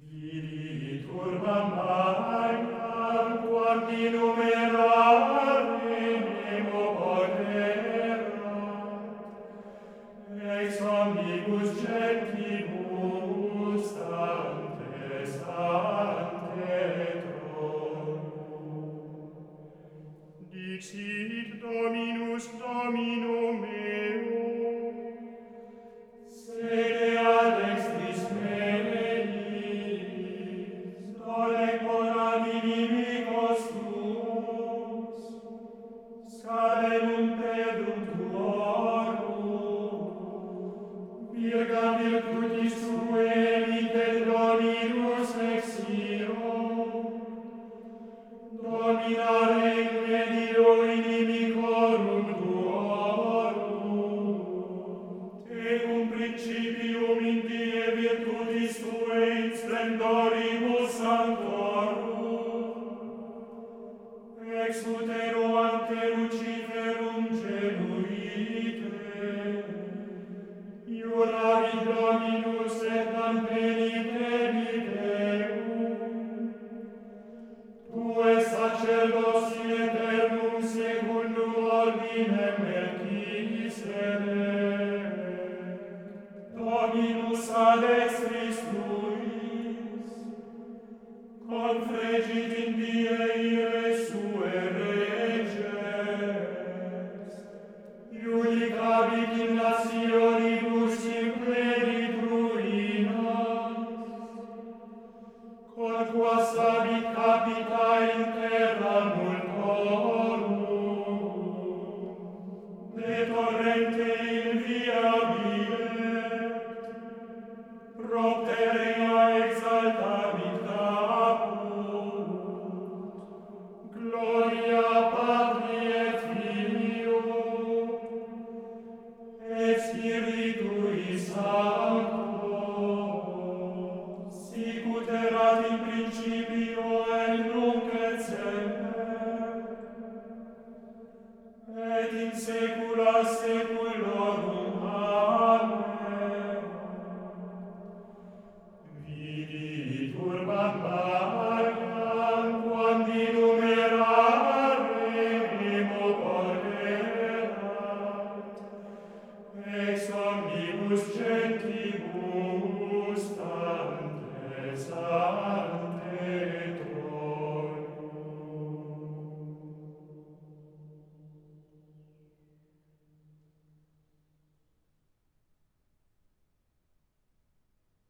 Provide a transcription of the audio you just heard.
Vidi turba magna, quam innumerare nemo poterat, ex omnibus gentibus ante tronum. Dixit Dominus Domino meo, sede ad extris meis, dole quoram inimicos tuos, scadem pedum tuorum, virgam virtutis tuae emite Dominus exiro, dominare in medio inimicorum tuorum, tecum principium in die virtutis tuae in splendoribus sanctorum, ex utero ante Luciferum genuite, iuravit Dominus et nam penitemi Deum, tue sacerdosi eternum secundum ordinem Melchisedec, Dominus ad extris tuis,